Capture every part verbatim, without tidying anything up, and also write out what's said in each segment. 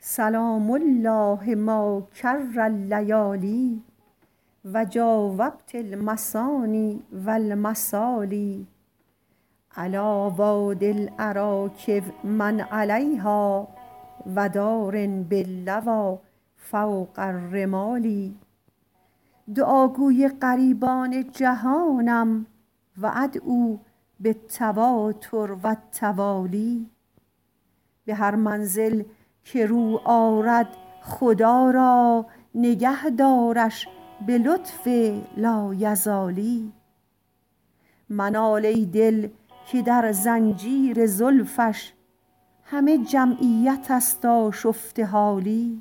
سلام الله ما کر اللیالی و جاوبت المثانی و المثالی علی وادی الاراکب من علیها و دار باللوی فوق الرمال دعاگوی غریبان جهانم و ادعوا بالتواتر و التوالی به هر منزل که رو آرد خدا را نگه دارش به لطف لایزالی منال ای دل که در زنجیر زلفش همه جمعیت است آشفته حالی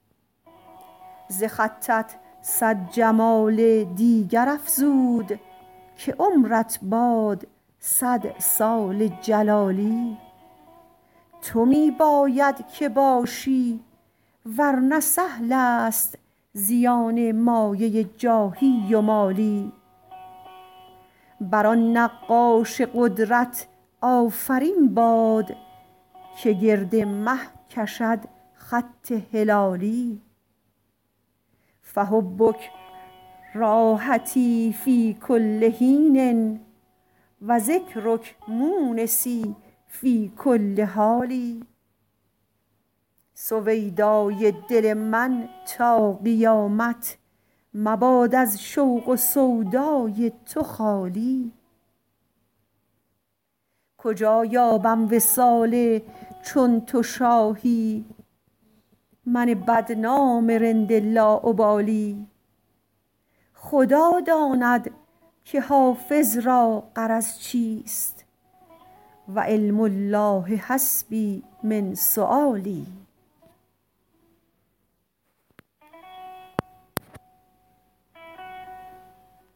ز خطت صد جمال دیگر افزود که عمرت باد صد سال جلالی تو می باید که باشی ورنه سهل است زیان مایه جاهی و مالی بر آن نقاش قدرت آفرین باد که گرد مه کشد خط هلالی فحبک راحتی فی کل حین و ذکرک مونسی فی کل حال سویدای دل من تا قیامت مباد از شوق و سودای تو خالی کجا یابم وصال چون تو شاهی من بدنام رند لاابالی خدا داند که حافظ را غرض چیست و علم الله حسبی من سؤالی